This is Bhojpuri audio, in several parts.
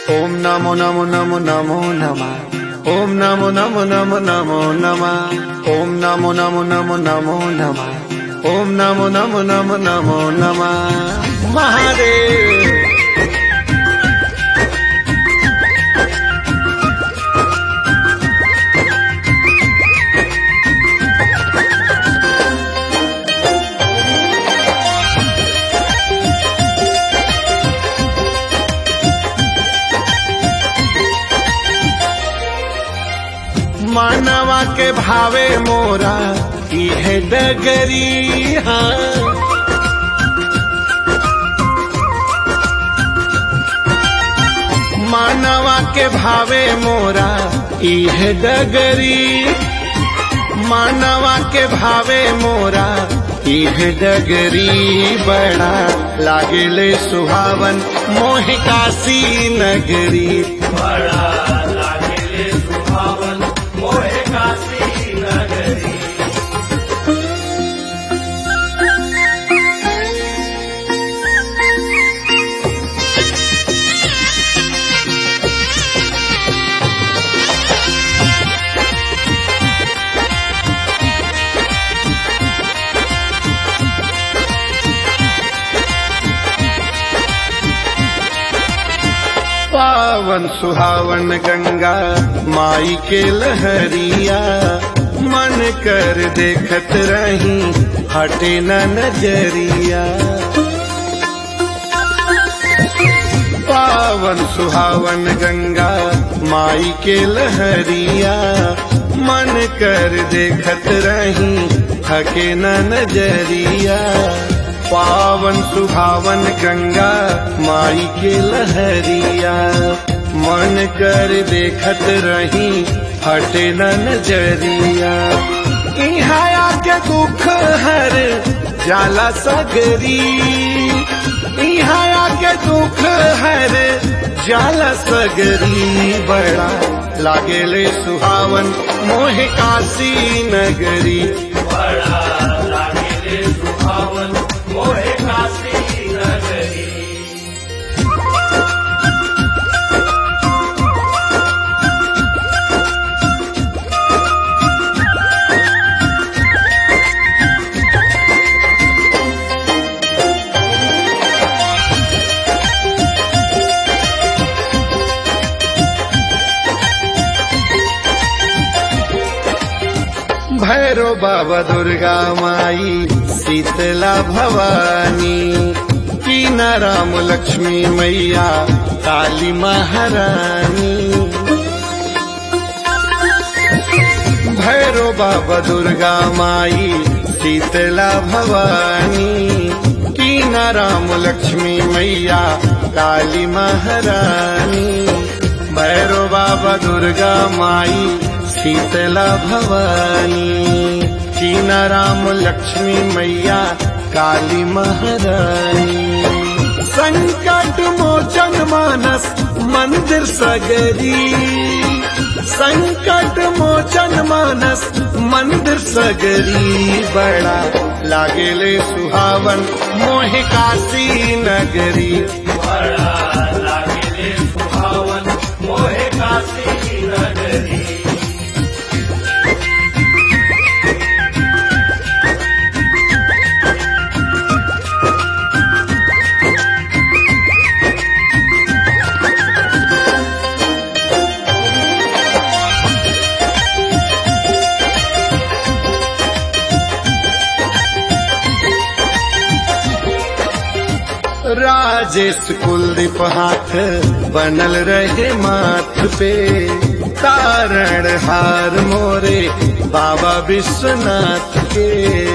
ओम नमो नमो नमो नमो नमः। ओम नमो नमो नमो नमो नमः। ओम नमो नमो नमो नमो नमः। ओम नमो नमो नमो नमो नमः। महादेव मानवा के भावे मोरा इह डगरी हाँ। मानवा के भावे मोरा इह डगरी। मानवा के भावे मोरा इह डगरी। बड़ा लागेले सुहावन मोह काशी नगरी। बड़ा लागेले सुहावन मोह काशी नगरी। पावन सुहावन गंगा माई के लहरिया। मन कर देखत रही हटे न नजरिया। पावन सुहावन गंगा माई के लहरिया। मन कर देखत रही हटे न नजरिया। पावन सुहावन गंगा माई के लहरिया। मन कर देखत रही हटे न नजरिया। इहाँ आके दुख हर जाला सगरी। इहाँ आके दुख हर जाला सगरी। बड़ा लागेले सुहावन मोह काशी नगरी। बड़ा लागेले सुहावन मोह काशी नगरी। भैरो बाबा दुर्गा माई शीतला भवानी। कीना राम लक्ष्मी मैया काली महारानी। भैरो बाबा दुर्गा माई शीतला भवानी। कीना राम लक्ष्मी मैया काली महारानी। भैरो बाबा दुर्गा माई शीतला भवानी। कीना राम लक्ष्मी मैया काली महारानी। संकट मोचन मानस मंदिर सगरी। संकट मोचन मानस मंदिर सगरी। बड़ा लागेले सुहावन मोह काशी नगरी। बड़ा लागेले सुहावन मोह काशी नगरी। राजेश कुलदीप हाथ बनल रहे माथ पे। तारण हार मोरे बाबा विश्वनाथ के।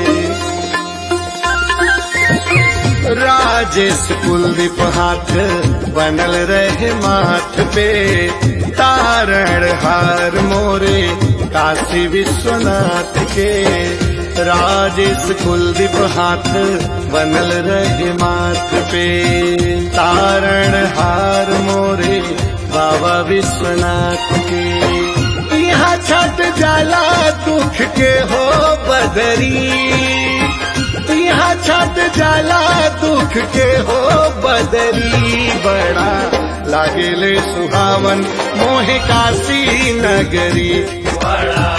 राजेश कुलदीप हाथ बनल रहे माथ पे। तारण हार मोरे काशी विश्वनाथ के। राजेश कुलदीप हाथ बनल रहे माथ पे। तारण हार मोरे बाबा विश्वनाथ के। यहाँ छठ जाला दुख के हो बदरी। यहाँ छठ जाला दुख के हो बदरी। बड़ा लागेले सुहावन मोहे काशी नगरी। बड़ा